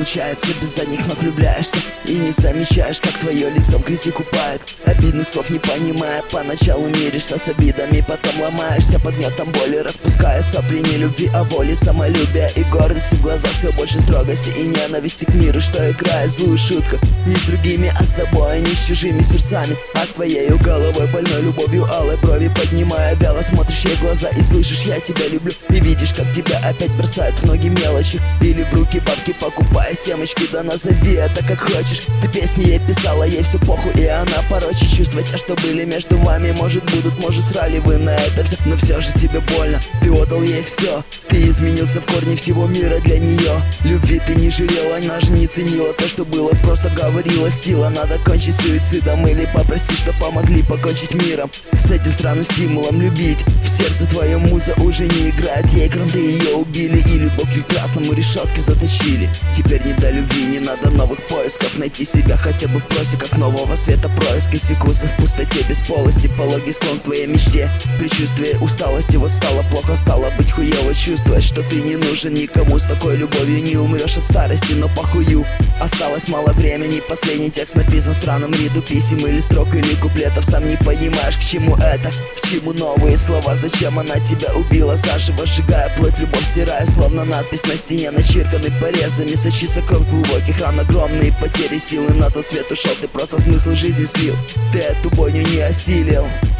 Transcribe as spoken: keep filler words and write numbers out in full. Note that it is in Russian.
получается, без задних ног влюбляешься и не замечаешь, как твое лицо в грязи купает. Обидных слов не понимая, поначалу миришься с обидами, потом ломаешься под гнетом боли, распуская сопли не любви, а воли, самолюбия и гордости. В глазах все больше строгости и ненависти к миру, что играет злую шутку не с другими, а с тобой, не с чужими сердцами, а с твоей головой, больной любовью, алой брови поднимая, вяло смотришь ей в глаза и слышишь: я тебя люблю. И видишь, как тебя опять бросают в ноги мелочи или в руки бабки, покупая семечки. Да назови это как хочешь. Ты песни ей писала, ей все похуй, и она пороче. Чувства те, что были между вами, может будут, может срали вы на это все, но все же тебе больно. Ты отдал ей все, ты изменился в корне всего мира для нее. Любви ты не жалела, она же не ценила то, что было, просто говорила: сила, надо кончить суицидом или попросить, что помогли покончить миром с этим странным стимулом любить. В сердце твоем муза уже не играет, ей кранты ее убили и любовь к прекрасному решетки заточили. Теперь не до любви, не надо новых поисков, найти себя хотя бы в просеках нового света происка. Секусы в пустоте без полости, пологий склон к твоей мечте, предчувствие усталости. Вот стало плохо, стало быть хуево, чувствовать, что ты не нужен никому. С такой любовью не умрешь от старости, но похую. Осталось мало времени, последний текст написан в странном ряду писем или строк, или куплетов. Сам не понимаешь, к чему это, к чему новые слова, зачем она тебя убила заживо, сжигая плоть, любовь стирая, словно надпись на стене, начерканный порезами. Сочится кровь глубоких ран, огромные потери силы, на тот свет ушел, ты просто смысл жизни слил, ты эту бойню не осилил.